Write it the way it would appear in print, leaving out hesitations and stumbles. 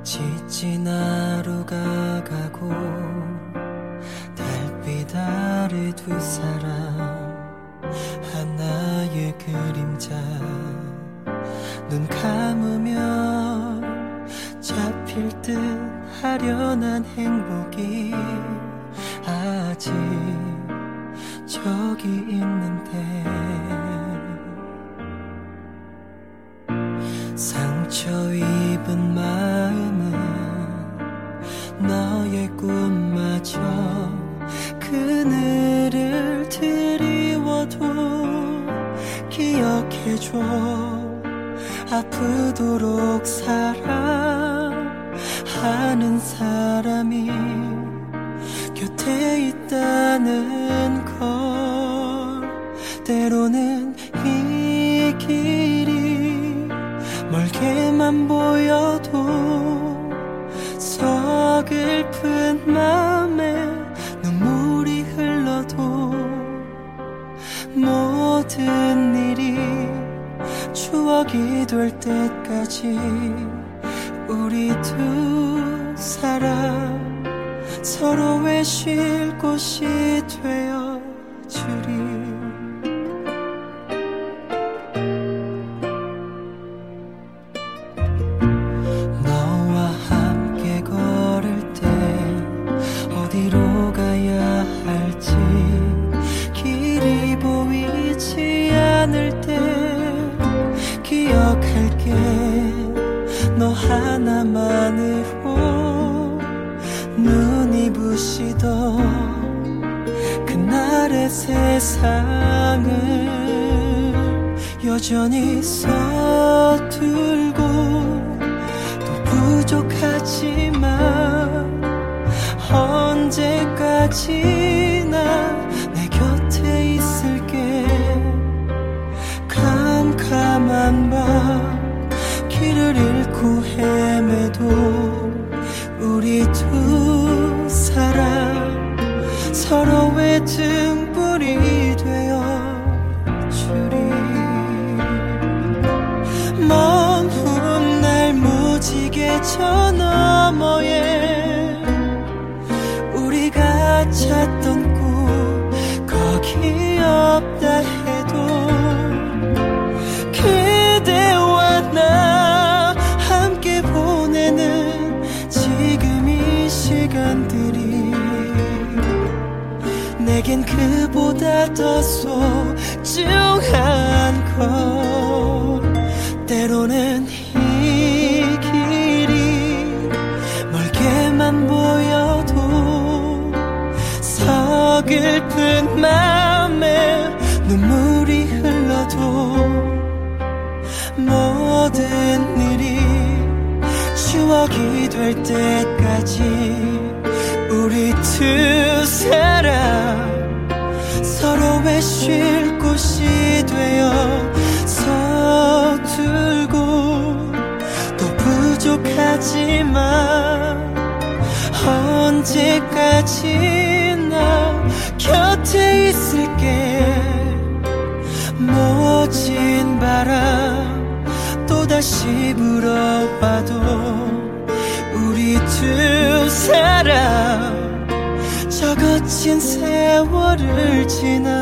지친 하루가 가고 달빛 아래 두 사람 하나의 그림자 눈 감으면 잡힐 듯 아련한 행복이 아직 저기 있는데 상처 입은 마음은 너의 꿈마저 그늘을 드리워도 기억해줘 아프도록 사랑하는 사람이 곁에 있다는 걸 때로는 이 길이 멀게만 보여도 서글픈 맘에 눈물이 흘러도 모든 일이 추억이 될 때까지 우리 두 사람 서로의 쉴 곳이 되어 주리. 너와 함께 걸을 때 어디로 가야 할지 길이 보이지 않을 때 기억할게 너 하나만으로 눈이 부시던 그날의 세상을 여전히 서툴고 또 부족하지만 언제까지나 내 곁에 있을게. 캄캄한 밤 길을 잃고 헤매도 우리 두 사람 서로의 등불이 되어 주리. 먼 훗날 무지개 저 너머에 우리가 찾던 꿈 거기 없다 해도 그대와 나 함께 보내는 지금 이 시간들이 내겐 그보다 더 소중한 것. 때로는 이 길이 멀게만 보여도 서글픈 맘에 눈물이 흘러도 모든 일이 추억이 될 때까지 우리 두 사람 서로의 쉴 곳이 되어 서툴고 또 부족하지만 언제까지나 곁에 있을게. 모진 바람 또다시 불어와도 우리 두 사람 저 거친 세월을 지나